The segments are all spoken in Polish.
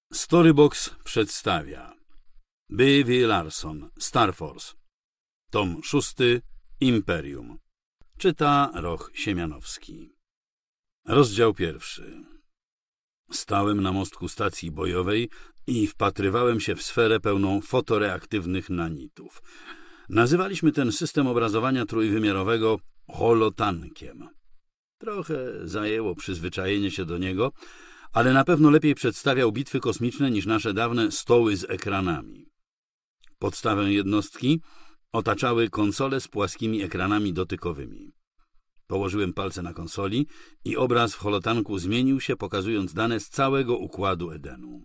Storybox przedstawia B.V. Larson, Star Force, tom 6, Imperium. Czyta Roch Siemianowski. Rozdział 1. Stałem na mostku stacji bojowej i wpatrywałem się w sferę pełną fotoreaktywnych nanitów. Nazywaliśmy ten system obrazowania trójwymiarowego holotankiem. Trochę zajęło przyzwyczajenie się do niego, ale na pewno lepiej przedstawiał bitwy kosmiczne niż nasze dawne stoły z ekranami. Podstawę jednostki otaczały konsole z płaskimi ekranami dotykowymi. Położyłem palce na konsoli i obraz w holotanku zmienił się, pokazując dane z całego układu Edenu.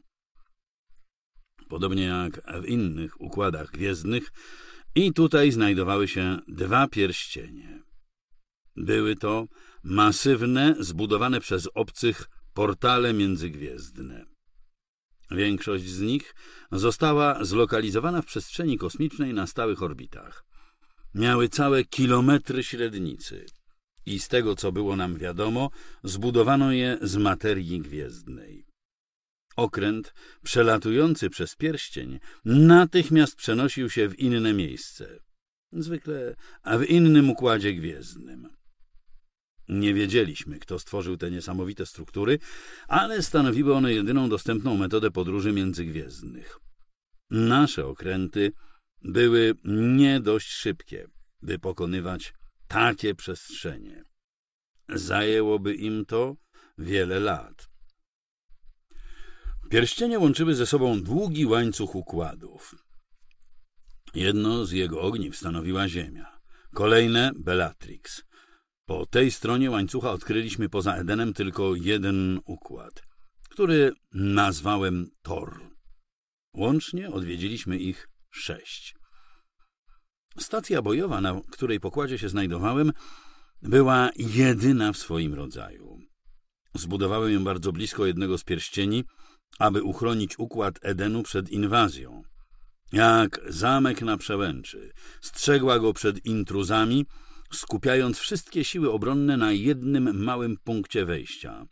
Podobnie jak w innych układach gwiezdnych, i tutaj znajdowały się dwa pierścienie. Były to masywne, zbudowane przez obcych portale międzygwiezdne. Większość z nich została zlokalizowana w przestrzeni kosmicznej na stałych orbitach. Miały całe kilometry średnicy i z tego, co było nam wiadomo, zbudowano je z materii gwiezdnej. Okręt przelatujący przez pierścień natychmiast przenosił się w inne miejsce, zwykle w innym układzie gwiezdnym. Nie wiedzieliśmy, kto stworzył te niesamowite struktury, ale stanowiły one jedyną dostępną metodę podróży międzygwiezdnych. Nasze okręty były nie dość szybkie, by pokonywać takie przestrzenie. Zajęłoby im to wiele lat. Pierścienie łączyły ze sobą długi łańcuch układów. Jedno z jego ogniw stanowiła Ziemia, kolejne Bellatrix. Po tej stronie łańcucha odkryliśmy poza Edenem tylko jeden układ, który nazwałem Tor. Łącznie odwiedziliśmy ich 6. Stacja bojowa, na której pokładzie się znajdowałem, była jedyna w swoim rodzaju. Zbudowałem ją bardzo blisko jednego z pierścieni, aby uchronić układ Edenu przed inwazją. Jak zamek na przełęczy, strzegła go przed intruzami, skupiając wszystkie siły obronne na jednym małym punkcie wejścia.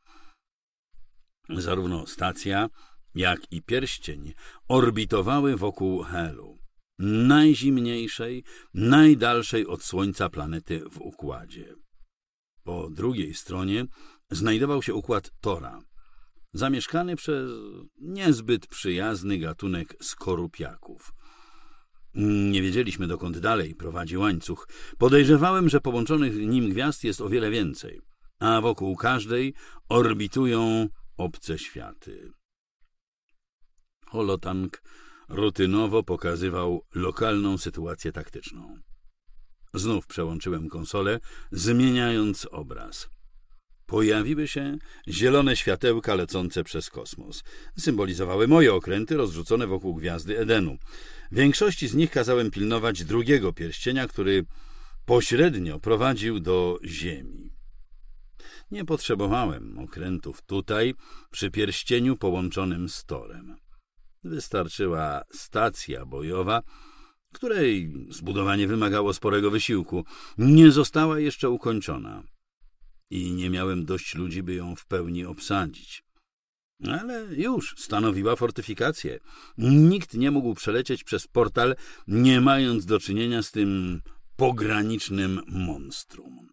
Zarówno stacja, jak i pierścień orbitowały wokół Helu, najzimniejszej, najdalszej od Słońca planety w układzie. Po drugiej stronie znajdował się układ Tora, zamieszkany przez niezbyt przyjazny gatunek skorupiaków. Nie wiedzieliśmy, dokąd dalej prowadzi łańcuch. Podejrzewałem, że połączonych nim gwiazd jest o wiele więcej, a wokół każdej orbitują obce światy. Holotank rutynowo pokazywał lokalną sytuację taktyczną. Znów przełączyłem konsolę, zmieniając obraz. Pojawiły się zielone światełka lecące przez kosmos. Symbolizowały moje okręty rozrzucone wokół gwiazdy Edenu. Większości z nich kazałem pilnować drugiego pierścienia, który pośrednio prowadził do Ziemi. Nie potrzebowałem okrętów tutaj, przy pierścieniu połączonym z Torem. Wystarczyła stacja bojowa, której zbudowanie wymagało sporego wysiłku. Nie została jeszcze ukończona i nie miałem dość ludzi, by ją w pełni obsadzić. Ale już stanowiła fortyfikację. Nikt nie mógł przelecieć przez portal, nie mając do czynienia z tym pogranicznym monstrum.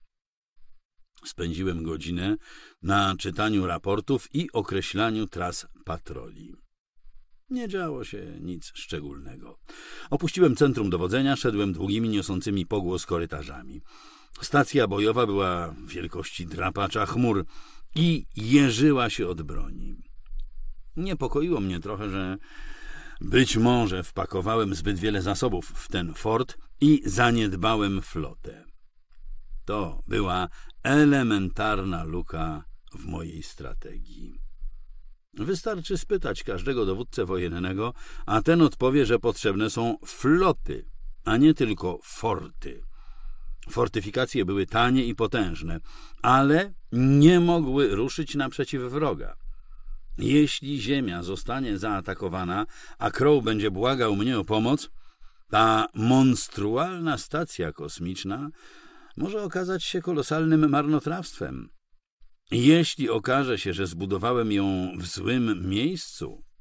Spędziłem godzinę na czytaniu raportów i określaniu tras patroli. Nie działo się nic szczególnego. Opuściłem centrum dowodzenia, szedłem długimi, niosącymi pogłos korytarzami. Stacja bojowa była wielkości drapacza chmur i jeżyła się od broni. Niepokoiło mnie trochę, że być może wpakowałem zbyt wiele zasobów w ten fort i zaniedbałem flotę. To była elementarna luka w mojej strategii. Wystarczy spytać każdego dowódcę wojennego, a ten odpowie, że potrzebne są floty, a nie tylko forty. Fortyfikacje były tanie i potężne, ale nie mogły ruszyć naprzeciw wroga. Jeśli Ziemia zostanie zaatakowana, a Crow będzie błagał mnie o pomoc, ta monstrualna stacja kosmiczna może okazać się kolosalnym marnotrawstwem. Jeśli okaże się, że zbudowałem ją w złym miejscu,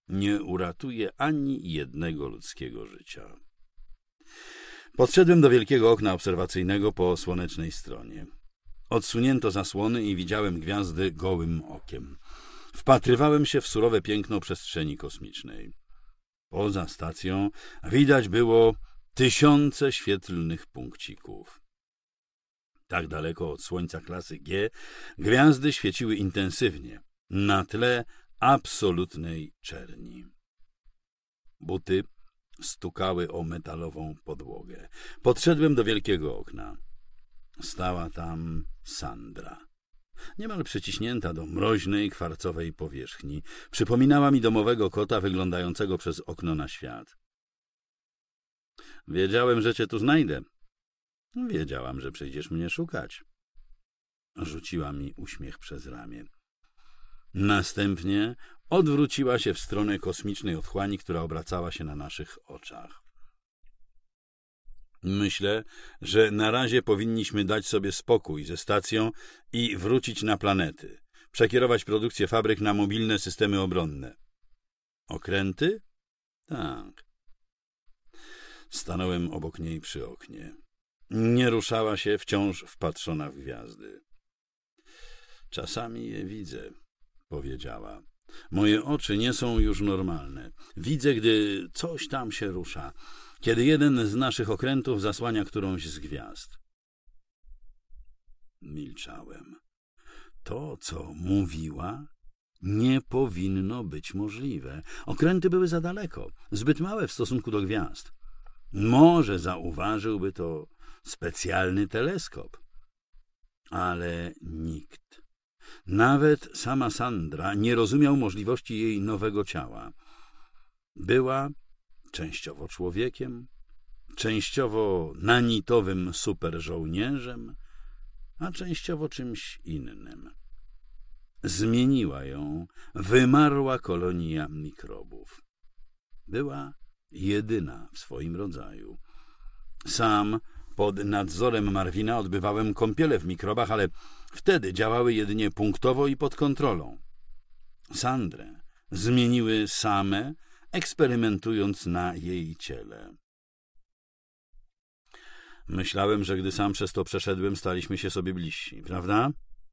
nie uratuje ani jednego ludzkiego życia. Podszedłem do wielkiego okna obserwacyjnego po słonecznej stronie. Odsunięto zasłony i widziałem gwiazdy gołym okiem. Wpatrywałem się w surowe piękno przestrzeni kosmicznej. Poza stacją widać było tysiące świetlnych punkcików. Tak daleko od Słońca klasy G gwiazdy świeciły intensywnie, na tle absolutnej czerni. Buty stukały o metalową podłogę. Podszedłem do wielkiego okna. Stała tam Sandra. Niemal przyciśnięta do mroźnej, kwarcowej powierzchni. Przypominała mi domowego kota wyglądającego przez okno na świat. Wiedziałem, że cię tu znajdę. Wiedziałam, że przyjdziesz mnie szukać. Rzuciła mi uśmiech przez ramię. Następnie odwróciła się w stronę kosmicznej otchłani, która obracała się na naszych oczach. Myślę, że na razie powinniśmy dać sobie spokój ze stacją i wrócić na planety. Przekierować produkcję fabryk na mobilne systemy obronne. Okręty? Tak. Stanąłem obok niej przy oknie. Nie ruszała się, wciąż wpatrzona w gwiazdy. Czasami je widzę, powiedziała. Moje oczy nie są już normalne. Widzę, gdy coś tam się rusza, kiedy jeden z naszych okrętów zasłania którąś z gwiazd. Milczałem. To, co mówiła, nie powinno być możliwe. Okręty były za daleko, zbyt małe w stosunku do gwiazd. Może zauważyłby to specjalny teleskop. Ale nikt, nawet sama Sandra, nie rozumiał możliwości jej nowego ciała. Była częściowo człowiekiem, częściowo nanitowym superżołnierzem, a częściowo czymś innym. Zmieniła ją wymarła kolonia mikrobów. Była jedyna w swoim rodzaju. Sam pod nadzorem Marvina odbywałem kąpiele w mikrobach, ale wtedy działały jedynie punktowo i pod kontrolą. Sandrę zmieniły same, eksperymentując na jej ciele. Myślałem, że gdy sam przez to przeszedłem, staliśmy się sobie bliżsi, prawda?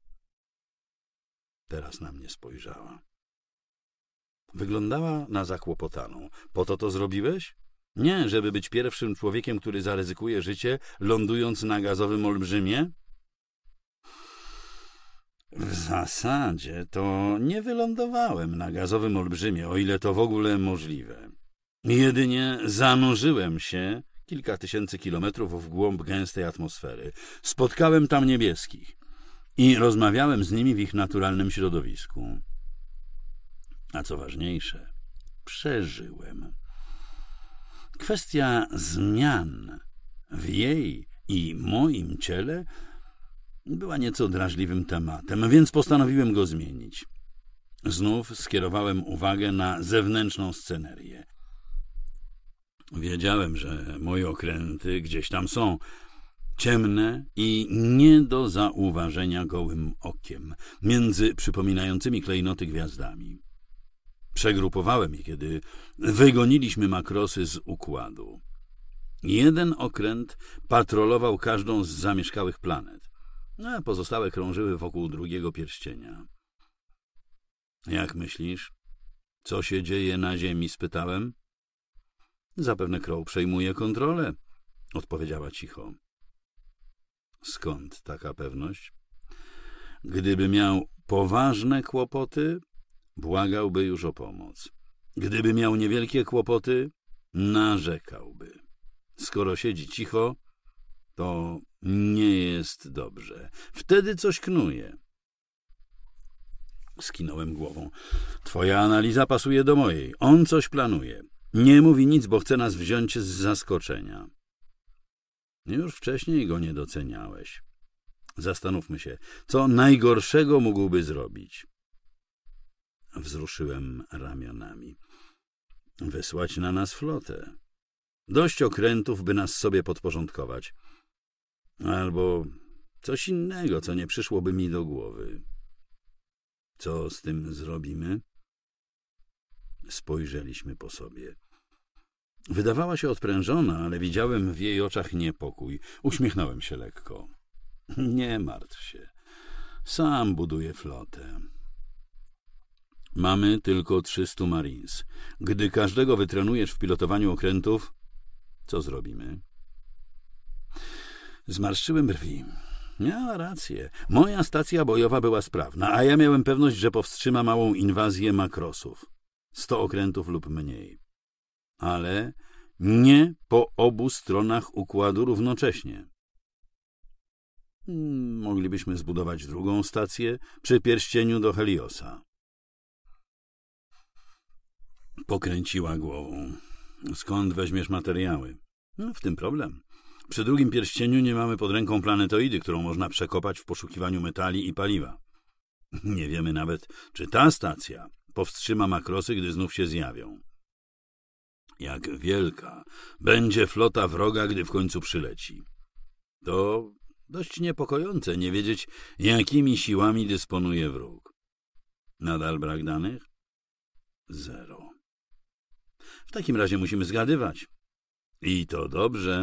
Teraz na mnie spojrzała. Wyglądała na zakłopotaną. Po to zrobiłeś? Nie, żeby być pierwszym człowiekiem, który zaryzykuje życie, lądując na gazowym olbrzymie? W zasadzie to nie wylądowałem na gazowym olbrzymie, o ile to w ogóle możliwe. Jedynie zanurzyłem się kilka tysięcy kilometrów w głąb gęstej atmosfery. Spotkałem tam niebieskich i rozmawiałem z nimi w ich naturalnym środowisku. A co ważniejsze, przeżyłem. Kwestia zmian w jej i moim ciele była nieco drażliwym tematem, więc postanowiłem go zmienić. Znów skierowałem uwagę na zewnętrzną scenerię. Wiedziałem, że moje okręty gdzieś tam są, ciemne i nie do zauważenia gołym okiem, między przypominającymi klejnoty gwiazdami. Przegrupowałem je, kiedy wygoniliśmy makrosy z układu. Jeden okręt patrolował każdą z zamieszkałych planet, a pozostałe krążyły wokół drugiego pierścienia. Jak myślisz, co się dzieje na Ziemi? Spytałem. Zapewne Crow przejmuje kontrolę, odpowiedziała cicho. Skąd taka pewność? Gdyby miał poważne kłopoty, błagałby już o pomoc. Gdyby miał niewielkie kłopoty, narzekałby. Skoro siedzi cicho, to nie jest dobrze. Wtedy coś knuje. Skinąłem głową. Twoja analiza pasuje do mojej. On coś planuje. Nie mówi nic, bo chce nas wziąć z zaskoczenia. Już wcześniej go nie doceniałeś. Zastanówmy się, co najgorszego mógłby zrobić. Wzruszyłem ramionami. Wysłać na nas flotę. Dość okrętów, by nas sobie podporządkować. Albo coś innego, co nie przyszłoby mi do głowy. Co z tym zrobimy? Spojrzeliśmy po sobie. Wydawała się odprężona, ale widziałem w jej oczach niepokój. Uśmiechnąłem się lekko. Nie martw się. Sam buduję flotę. Mamy tylko 300 Marines. Gdy każdego wytrenujesz w pilotowaniu okrętów, co zrobimy? Zmarszczyłem brwi. Miała rację. Moja stacja bojowa była sprawna, a ja miałem pewność, że powstrzyma małą inwazję makrosów. 100 okrętów lub mniej. Ale nie po obu stronach układu równocześnie. Moglibyśmy zbudować drugą stację przy pierścieniu do Heliosa. Pokręciła głową. Skąd weźmiesz materiały? W tym problem. Przy drugim pierścieniu nie mamy pod ręką planetoidy, którą można przekopać w poszukiwaniu metali i paliwa. Nie wiemy nawet, czy ta stacja powstrzyma makrosy, gdy znów się zjawią. Jak wielka będzie flota wroga, gdy w końcu przyleci. To dość niepokojące nie wiedzieć, jakimi siłami dysponuje wróg. Nadal brak danych? 0. W takim razie musimy zgadywać. I to dobrze.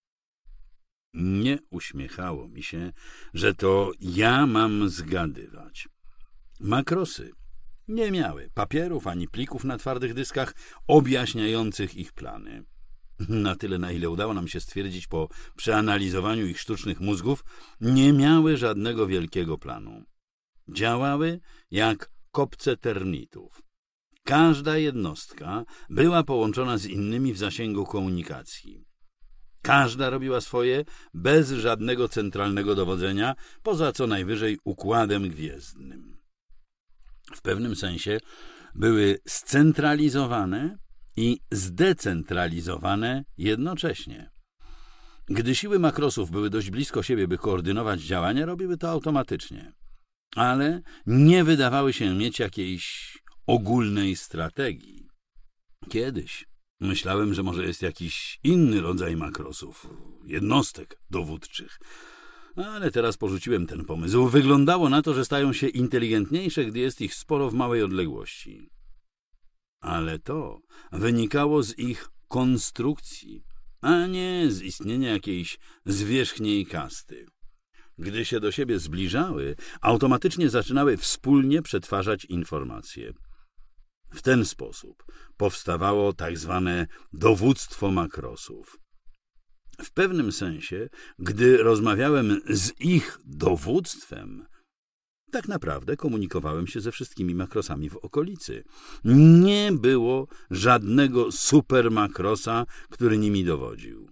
Nie uśmiechało mi się, że to ja mam zgadywać. Makrosy nie miały papierów ani plików na twardych dyskach objaśniających ich plany. Na tyle, na ile udało nam się stwierdzić po przeanalizowaniu ich sztucznych mózgów, nie miały żadnego wielkiego planu. Działały jak kopce termitów. Każda jednostka była połączona z innymi w zasięgu komunikacji. Każda robiła swoje bez żadnego centralnego dowodzenia, poza co najwyżej układem gwiezdnym. W pewnym sensie były scentralizowane i zdecentralizowane jednocześnie. Gdy siły makrosów były dość blisko siebie, by koordynować działania, robiły to automatycznie, ale nie wydawały się mieć jakiejś ogólnej strategii. Kiedyś myślałem, że może jest jakiś inny rodzaj makrosów, jednostek dowódczych, ale teraz porzuciłem ten pomysł. Wyglądało na to, że stają się inteligentniejsze, gdy jest ich sporo w małej odległości. Ale to wynikało z ich konstrukcji, a nie z istnienia jakiejś zwierzchniej kasty. Gdy się do siebie zbliżały, automatycznie zaczynały wspólnie przetwarzać informacje. W ten sposób powstawało tak zwane dowództwo makrosów. W pewnym sensie, gdy rozmawiałem z ich dowództwem, tak naprawdę komunikowałem się ze wszystkimi makrosami w okolicy. Nie było żadnego supermakrosa, który nimi dowodził.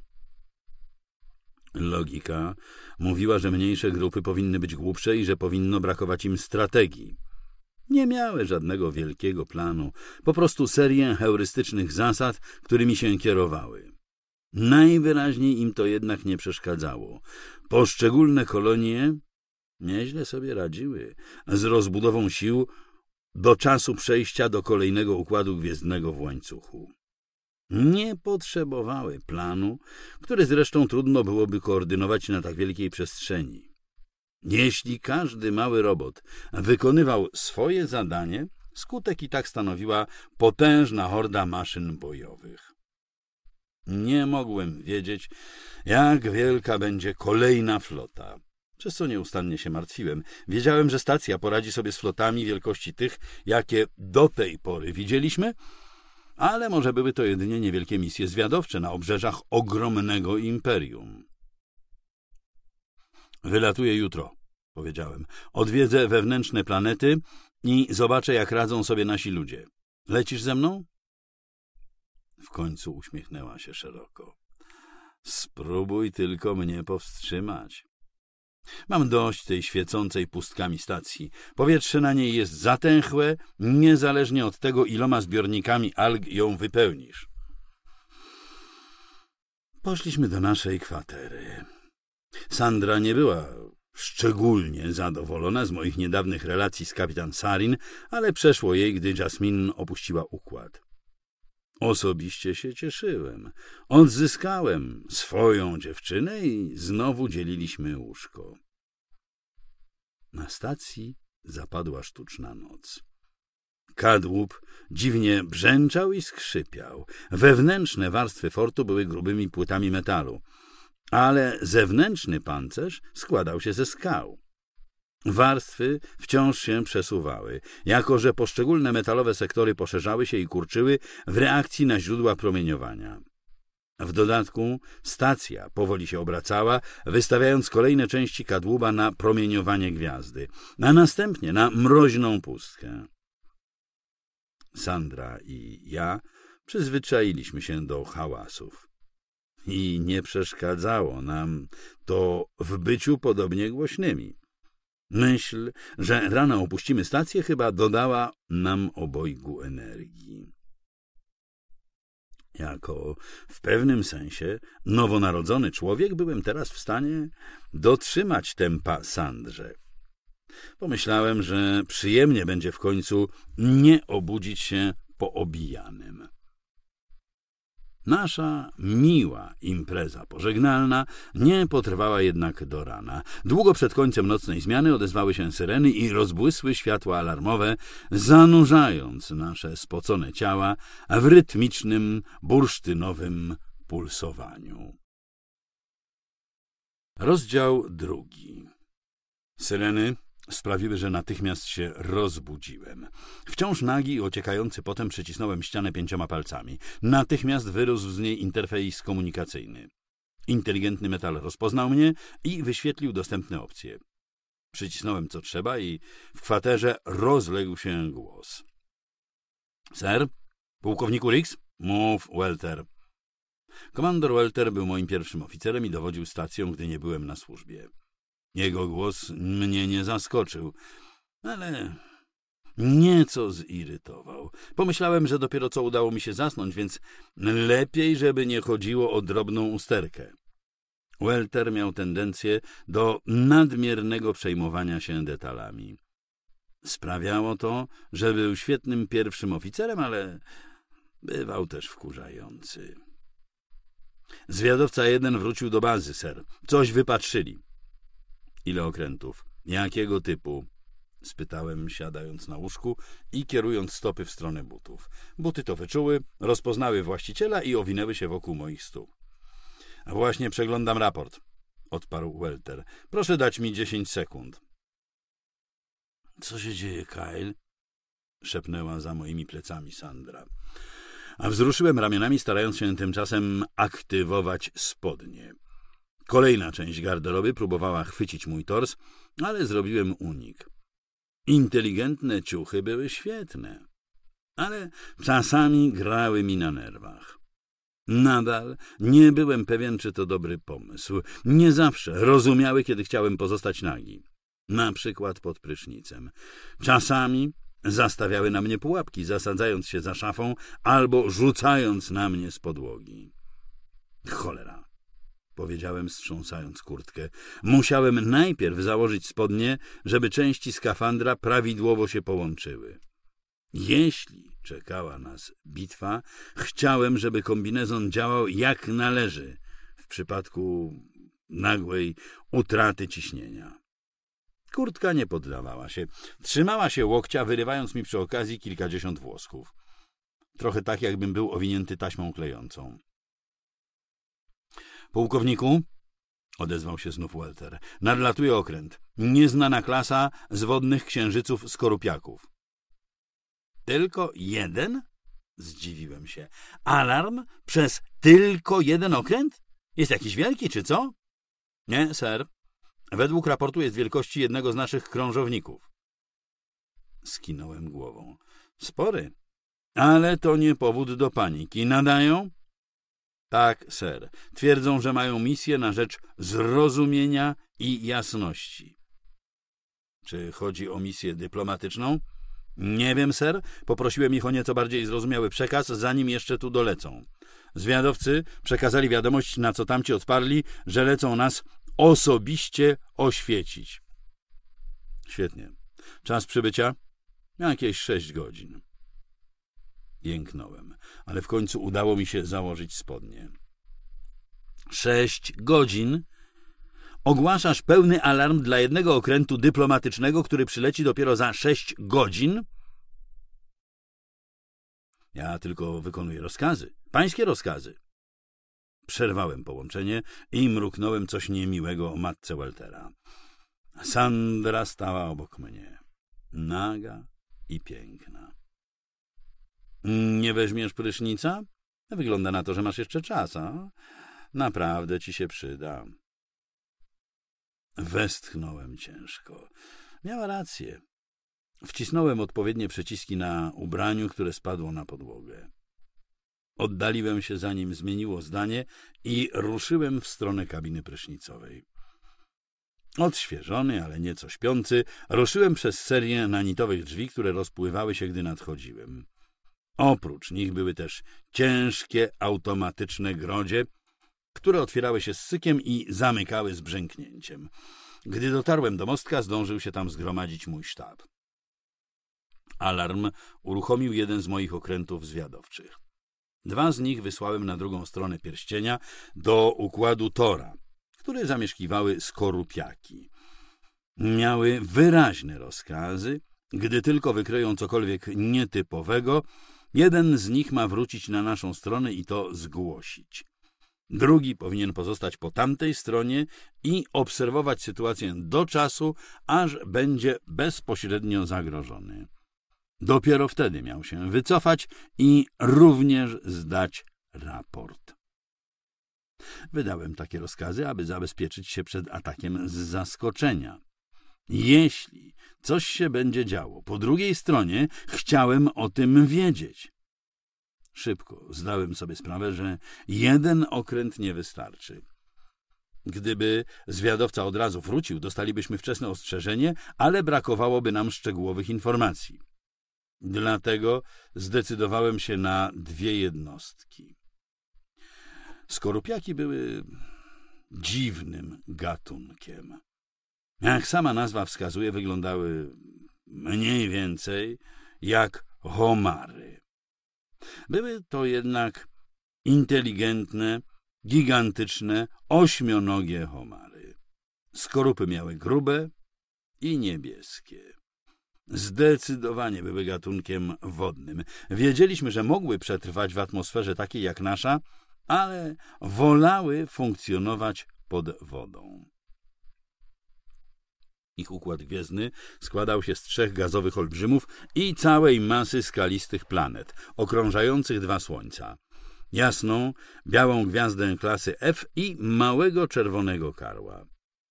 Logika mówiła, że mniejsze grupy powinny być głupsze i że powinno brakować im strategii. Nie miały żadnego wielkiego planu, po prostu serię heurystycznych zasad, którymi się kierowały. Najwyraźniej im to jednak nie przeszkadzało. Poszczególne kolonie nieźle sobie radziły z rozbudową sił do czasu przejścia do kolejnego układu gwiezdnego w łańcuchu. Nie potrzebowały planu, który zresztą trudno byłoby koordynować na tak wielkiej przestrzeni. Jeśli każdy mały robot wykonywał swoje zadanie, skutek i tak stanowiła potężna horda maszyn bojowych. Nie mogłem wiedzieć, jak wielka będzie kolejna flota, przez co nieustannie się martwiłem. Wiedziałem, że stacja poradzi sobie z flotami wielkości tych, jakie do tej pory widzieliśmy, ale może były to jedynie niewielkie misje zwiadowcze na obrzeżach ogromnego imperium. Wylatuję jutro, powiedziałem. Odwiedzę wewnętrzne planety i zobaczę, jak radzą sobie nasi ludzie. Lecisz ze mną? W końcu uśmiechnęła się szeroko. Spróbuj tylko mnie powstrzymać. Mam dość tej świecącej pustkami stacji. Powietrze na niej jest zatęchłe, niezależnie od tego, iloma zbiornikami alg ją wypełnisz. Poszliśmy do naszej kwatery. Sandra nie była szczególnie zadowolona z moich niedawnych relacji z kapitan Sarin, ale przeszło jej, gdy Jasmine opuściła układ. Osobiście się cieszyłem. Odzyskałem swoją dziewczynę i znowu dzieliliśmy łóżko. Na stacji zapadła sztuczna noc. Kadłub dziwnie brzęczał i skrzypiał. Wewnętrzne warstwy fortu były grubymi płytami metalu, ale zewnętrzny pancerz składał się ze skał. Warstwy wciąż się przesuwały, jako że poszczególne metalowe sektory poszerzały się i kurczyły w reakcji na źródła promieniowania. W dodatku stacja powoli się obracała, wystawiając kolejne części kadłuba na promieniowanie gwiazdy, a następnie na mroźną pustkę. Sandra i ja przyzwyczailiśmy się do hałasów i nie przeszkadzało nam to w byciu podobnie głośnymi. Myśl, że rano opuścimy stację, chyba dodała nam obojgu energii. Jako w pewnym sensie nowonarodzony człowiek byłem teraz w stanie dotrzymać tempa Sandrze. Pomyślałem, że przyjemnie będzie w końcu nie obudzić się poobijanym. Nasza miła impreza pożegnalna nie potrwała jednak do rana. Długo przed końcem nocnej zmiany odezwały się syreny i rozbłysły światła alarmowe, zanurzając nasze spocone ciała w rytmicznym, bursztynowym pulsowaniu. Rozdział 2. Syreny sprawiły, że natychmiast się rozbudziłem. Wciąż nagi i ociekający potem przycisnąłem ścianę 5 palcami. Natychmiast wyrósł z niej interfejs komunikacyjny. Inteligentny metal rozpoznał mnie i wyświetlił dostępne opcje. Przycisnąłem co trzeba i w kwaterze rozległ się głos. Sir? Pułkowniku Riggs? Mów, Welter. Komandor Welter był moim pierwszym oficerem i dowodził stacją, gdy nie byłem na służbie. Jego głos mnie nie zaskoczył, ale nieco zirytował. Pomyślałem, że dopiero co udało mi się zasnąć, więc lepiej, żeby nie chodziło o drobną usterkę. Welter miał tendencję do nadmiernego przejmowania się detalami. Sprawiało to, że był świetnym pierwszym oficerem, ale bywał też wkurzający. Zwiadowca 1 wrócił do bazy, ser. Coś wypatrzyli. Ile okrętów? Jakiego typu? Spytałem, siadając na łóżku i kierując stopy w stronę butów. Buty to wyczuły, rozpoznały właściciela i owinęły się wokół moich stóp. A właśnie przeglądam raport, odparł Welter. Proszę dać mi 10 sekund. Co się dzieje, Kyle? Szepnęła za moimi plecami Sandra. A wzruszyłem ramionami, starając się tymczasem aktywować spodnie. Kolejna część garderoby próbowała chwycić mój tors, ale zrobiłem unik. Inteligentne ciuchy były świetne, ale czasami grały mi na nerwach. Nadal nie byłem pewien, czy to dobry pomysł. Nie zawsze rozumiały, kiedy chciałem pozostać nagi. Na przykład pod prysznicem. Czasami zastawiały na mnie pułapki, zasadzając się za szafą albo rzucając na mnie z podłogi. Cholera, powiedziałem, strząsając kurtkę. Musiałem najpierw założyć spodnie, żeby części skafandra prawidłowo się połączyły. Jeśli czekała nas bitwa, chciałem, żeby kombinezon działał jak należy w przypadku nagłej utraty ciśnienia. Kurtka nie poddawała się. Trzymała się łokcia, wyrywając mi przy okazji kilkadziesiąt włosków. Trochę tak, jakbym był owinięty taśmą klejącą. Pułkowniku, odezwał się znów Welter, nadlatuje okręt. Nieznana klasa z wodnych księżyców skorupiaków. Tylko jeden? Zdziwiłem się. Alarm przez tylko jeden okręt? Jest jakiś wielki, czy co? Nie, ser. Według raportu jest wielkości jednego z naszych krążowników. Skinąłem głową. Spory. Ale to nie powód do paniki. Nadają? Tak, ser. Twierdzą, że mają misję na rzecz zrozumienia i jasności. Czy chodzi o misję dyplomatyczną? Nie wiem, ser. Poprosiłem ich o nieco bardziej zrozumiały przekaz, zanim jeszcze tu dolecą. Zwiadowcy przekazali wiadomość, na co tamci odparli, że lecą nas osobiście oświecić. Świetnie. Czas przybycia? Jakieś 6 godzin. Jęknąłem, ale w końcu udało mi się założyć spodnie. 6 godzin? Ogłaszasz pełny alarm dla jednego okrętu dyplomatycznego, który przyleci dopiero za 6 godzin? Ja tylko wykonuję rozkazy, pańskie rozkazy. Przerwałem połączenie i mruknąłem coś niemiłego o matce Waltera. Sandra stała obok mnie, naga i piękna. Nie weźmiesz prysznica? Wygląda na to, że masz jeszcze czas, a? Naprawdę ci się przyda. Westchnąłem ciężko. Miała rację. Wcisnąłem odpowiednie przyciski na ubraniu, które spadło na podłogę. Oddaliłem się, zanim zmieniło zdanie i ruszyłem w stronę kabiny prysznicowej. Odświeżony, ale nieco śpiący, ruszyłem przez serię nanitowych drzwi, które rozpływały się, gdy nadchodziłem. Oprócz nich były też ciężkie, automatyczne grodzie, które otwierały się z sykiem i zamykały z brzęknięciem. Gdy dotarłem do mostka, zdążył się tam zgromadzić mój sztab. Alarm uruchomił jeden z moich okrętów zwiadowczych. 2 z nich wysłałem na drugą stronę pierścienia do układu Tora, które zamieszkiwały skorupiaki. Miały wyraźne rozkazy. Gdy tylko wykryją cokolwiek nietypowego, jeden z nich ma wrócić na naszą stronę i to zgłosić. Drugi powinien pozostać po tamtej stronie i obserwować sytuację do czasu, aż będzie bezpośrednio zagrożony. Dopiero wtedy miał się wycofać i również zdać raport. Wydałem takie rozkazy, aby zabezpieczyć się przed atakiem z zaskoczenia. Jeśli coś się będzie działo po drugiej stronie, chciałem o tym wiedzieć. Szybko zdałem sobie sprawę, że jeden okręt nie wystarczy. Gdyby zwiadowca od razu wrócił, dostalibyśmy wczesne ostrzeżenie, ale brakowałoby nam szczegółowych informacji. Dlatego zdecydowałem się na 2 jednostki. Skorupiaki były dziwnym gatunkiem. Jak sama nazwa wskazuje, wyglądały mniej więcej jak homary. Były to jednak inteligentne, gigantyczne, 8-nogie homary. Skorupy miały grube i niebieskie. Zdecydowanie były gatunkiem wodnym. Wiedzieliśmy, że mogły przetrwać w atmosferze takiej jak nasza, ale wolały funkcjonować pod wodą. Ich układ gwiezdny składał się z 3 gazowych olbrzymów i całej masy skalistych planet, okrążających 2 słońca. Jasną, białą gwiazdę klasy F i małego czerwonego karła.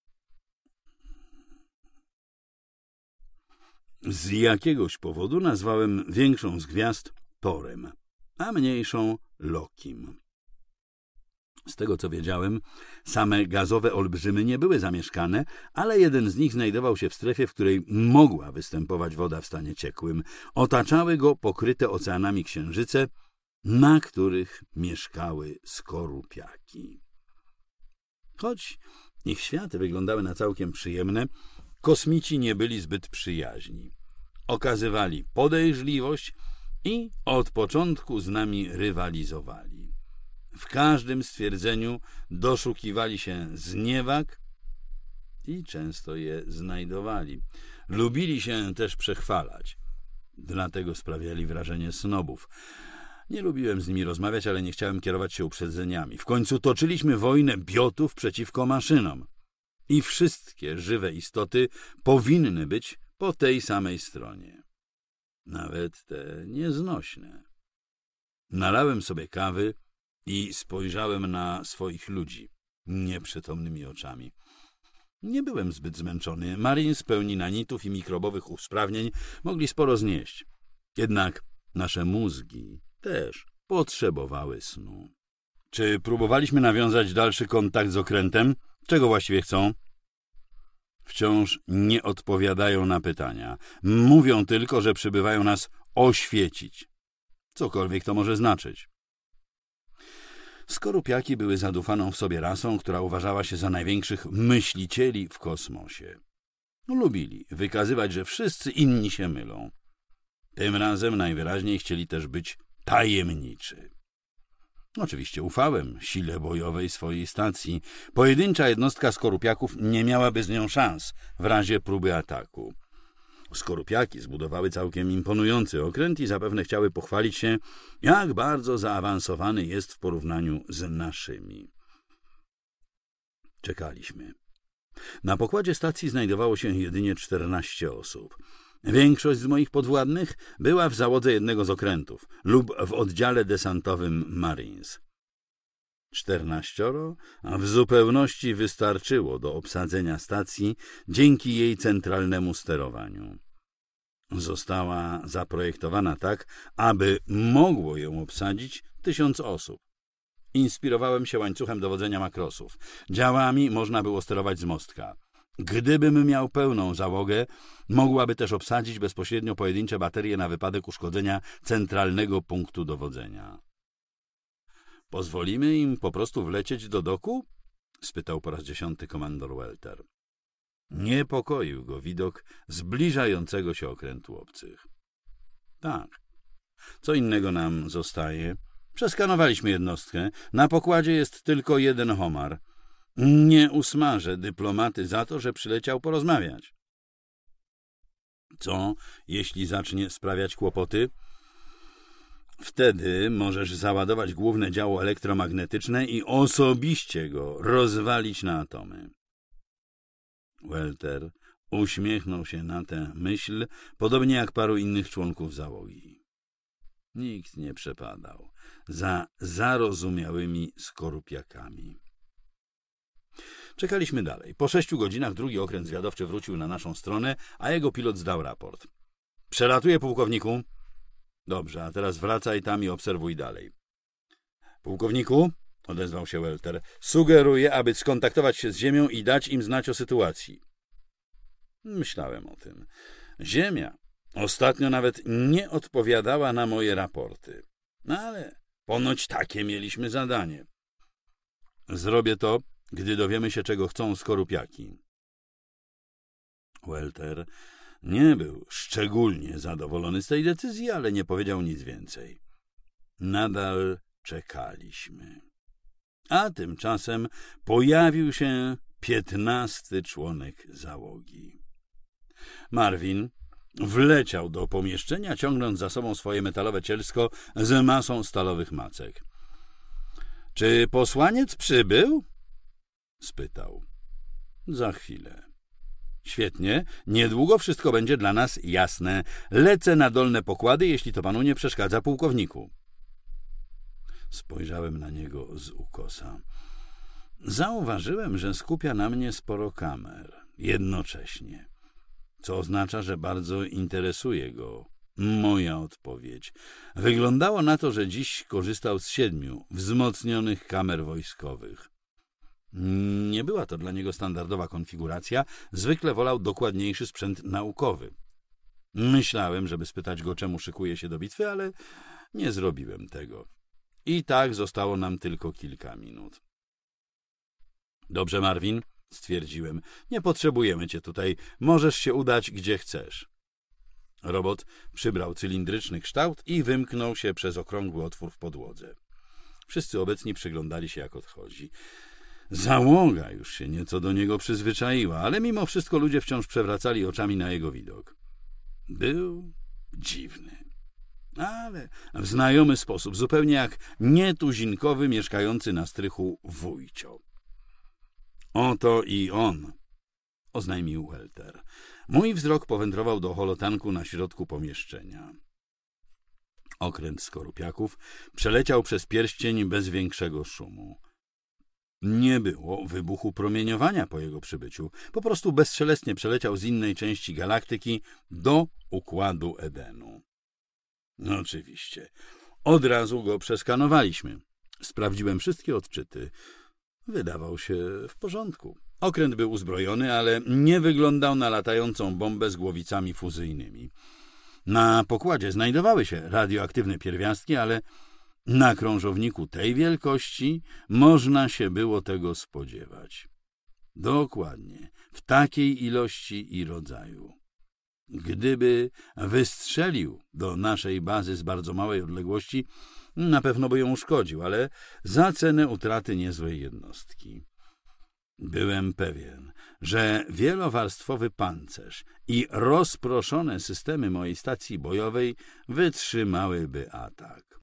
Z jakiegoś powodu nazwałem większą z gwiazd Torem, a mniejszą Lokim. Z tego, co wiedziałem, same gazowe olbrzymy nie były zamieszkane, ale jeden z nich znajdował się w strefie, w której mogła występować woda w stanie ciekłym. Otaczały go pokryte oceanami księżyce, na których mieszkały skorupiaki. Choć ich światy wyglądały na całkiem przyjemne, kosmici nie byli zbyt przyjaźni. Okazywali podejrzliwość i od początku z nami rywalizowali. W każdym stwierdzeniu doszukiwali się zniewag i często je znajdowali. Lubili się też przechwalać. Dlatego sprawiali wrażenie snobów. Nie lubiłem z nimi rozmawiać, ale nie chciałem kierować się uprzedzeniami. W końcu toczyliśmy wojnę biotów przeciwko maszynom. I wszystkie żywe istoty powinny być po tej samej stronie. Nawet te nieznośne. Nalałem sobie kawy i spojrzałem na swoich ludzi nieprzytomnymi oczami. Nie byłem zbyt zmęczony. Marines pełni nanitów i mikrobowych usprawnień mogli sporo znieść. Jednak nasze mózgi też potrzebowały snu. Czy próbowaliśmy nawiązać dalszy kontakt z okrętem? Czego właściwie chcą? Wciąż nie odpowiadają na pytania. Mówią tylko, że przybywają nas oświecić. Cokolwiek to może znaczyć. Skorupiaki były zadufaną w sobie rasą, która uważała się za największych myślicieli w kosmosie. Lubili wykazywać, że wszyscy inni się mylą. Tym razem najwyraźniej chcieli też być tajemniczy. Oczywiście ufałem sile bojowej swojej stacji. Pojedyncza jednostka skorupiaków nie miałaby z nią szans w razie próby ataku. Skorupiaki zbudowały całkiem imponujący okręt i zapewne chciały pochwalić się, jak bardzo zaawansowany jest w porównaniu z naszymi. Czekaliśmy. Na pokładzie stacji znajdowało się jedynie 14 osób. Większość z moich podwładnych była w załodze jednego z okrętów lub w oddziale desantowym Marines. 14 w zupełności wystarczyło do obsadzenia stacji dzięki jej centralnemu sterowaniu. Została zaprojektowana tak, aby mogło ją obsadzić 1000 osób. Inspirowałem się łańcuchem dowodzenia makrosów. Działami można było sterować z mostka. Gdybym miał pełną załogę, mogłaby też obsadzić bezpośrednio pojedyncze baterie na wypadek uszkodzenia centralnego punktu dowodzenia. Pozwolimy im po prostu wlecieć do doku? Spytał po raz 10 komandor Welter. Niepokoił go widok zbliżającego się okrętu obcych. Tak. Co innego nam zostaje? Przeskanowaliśmy jednostkę. Na pokładzie jest tylko jeden homar. Nie usmażę dyplomaty za to, że przyleciał porozmawiać. Co, jeśli zacznie sprawiać kłopoty? Wtedy możesz załadować główne działo elektromagnetyczne i osobiście go rozwalić na atomy. Welter uśmiechnął się na tę myśl, podobnie jak paru innych członków załogi. Nikt nie przepadał za zarozumiałymi skorupiakami. Czekaliśmy dalej. Po 6 godzinach drugi okręt zwiadowczy wrócił na naszą stronę, a jego pilot zdał raport. Przelatuje, pułkowniku. Dobrze, a teraz wracaj tam i obserwuj dalej. Pułkowniku, odezwał się Welter, sugeruję, aby skontaktować się z Ziemią i dać im znać o sytuacji. Myślałem o tym. Ziemia ostatnio nawet nie odpowiadała na moje raporty. No ale ponoć takie mieliśmy zadanie. Zrobię to, gdy dowiemy się, czego chcą skorupiaki. Welter nie był szczególnie zadowolony z tej decyzji, ale nie powiedział nic więcej. Nadal czekaliśmy. A tymczasem pojawił się 15. członek załogi. Marvin wleciał do pomieszczenia, ciągnąc za sobą swoje metalowe cielsko z masą stalowych macek. — Czy posłaniec przybył? — spytał. — Za chwilę. — Świetnie, niedługo wszystko będzie dla nas jasne. Lecę na dolne pokłady, jeśli to panu nie przeszkadza, pułkowniku. Spojrzałem na niego z ukosa. Zauważyłem, że skupia na mnie sporo kamer jednocześnie, co oznacza, że bardzo interesuje go moja odpowiedź. Wyglądało na to, że dziś korzystał z 7 wzmocnionych kamer wojskowych. Nie była to dla niego standardowa konfiguracja, zwykle wolał dokładniejszy sprzęt naukowy. Myślałem, żeby spytać go, czemu szykuje się do bitwy, ale nie zrobiłem tego. I tak zostało nam tylko kilka minut. Dobrze, Marvin, stwierdziłem, nie potrzebujemy cię tutaj, możesz się udać, gdzie chcesz. Robot przybrał cylindryczny kształt i wymknął się przez okrągły otwór w podłodze. Wszyscy obecni przyglądali się, jak odchodzi. Załoga już się nieco do niego przyzwyczaiła, ale mimo wszystko ludzie wciąż przewracali oczami na jego widok. Był dziwny, ale w znajomy sposób, zupełnie jak nietuzinkowy mieszkający na strychu wujcio. Oto i on, oznajmił Welter. Mój wzrok powędrował do holotanku na środku pomieszczenia. Okręt skorupiaków przeleciał przez pierścień bez większego szumu. Nie było wybuchu promieniowania po jego przybyciu. Po prostu bezszelestnie przeleciał z innej części galaktyki do układu Edenu. No oczywiście. Od razu go przeskanowaliśmy. Sprawdziłem wszystkie odczyty. Wydawał się w porządku. Okręt był uzbrojony, ale nie wyglądał na latającą bombę z głowicami fuzyjnymi. Na pokładzie znajdowały się radioaktywne pierwiastki, ale na krążowniku tej wielkości można się było tego spodziewać. Dokładnie, w takiej ilości i rodzaju. Gdyby wystrzelił do naszej bazy z bardzo małej odległości, na pewno by ją uszkodził, ale za cenę utraty niezłej jednostki. Byłem pewien, że wielowarstwowy pancerz i rozproszone systemy mojej stacji bojowej wytrzymałyby atak.